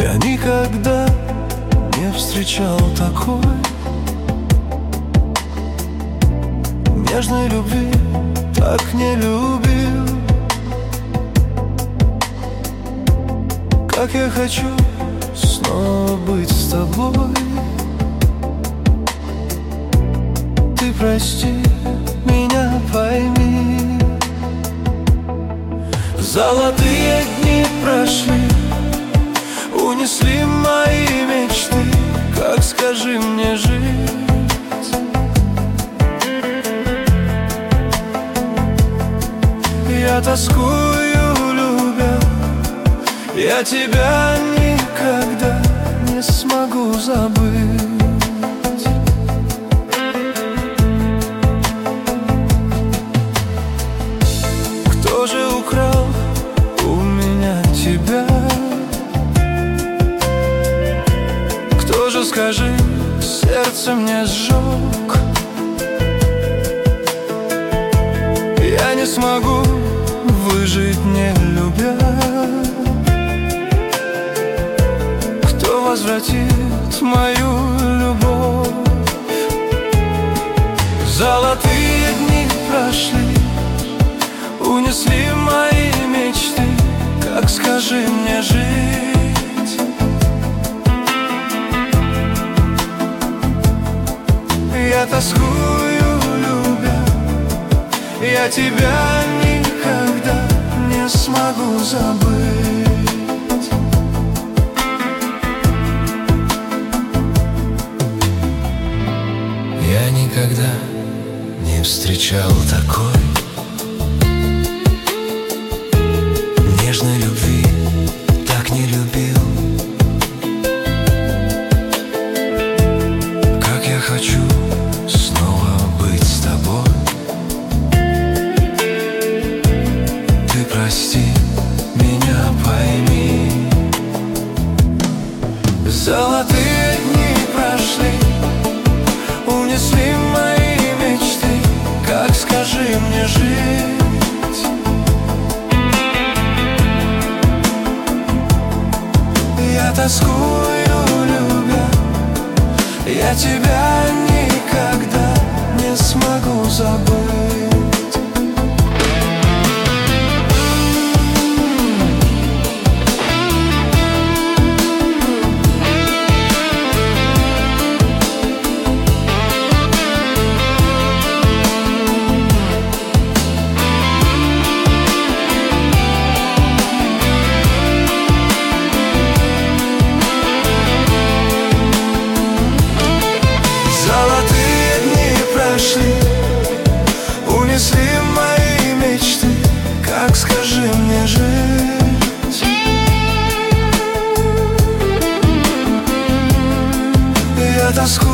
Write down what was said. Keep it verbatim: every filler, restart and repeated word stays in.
Я никогда не встречал такой нежной любви, так не любил. Как я хочу снова быть с тобой. Ты прости, меня пойми. Золотые дни прошли, унесли мои мечты. Как, скажи мне, жить? Я тоскую, любя, я тебя никогда не смогу забыть. Кто же украл у меня тебя? Кто же, скажи, сердце мне сжег? Я не смогу выжить, не любя. Кто возвратит мою любовь? Золотые дни прошли, унесли мои мечты. Как, скажи мне, жить? Я тоскую, любя, я тебя никогда не смогу забыть. Я никогда не встречал такой нежной любви, так не любил. Как я хочу снова быть с тобой. Ты прости, меня пойми. Золотые дни прошли, унесли мои мечты. Как, скажи мне, жить? Я тоскую, любя, я тебя никогда не смогу забыть. Унесли мои мечты. Как, скажи мне, жить? Я тоскую.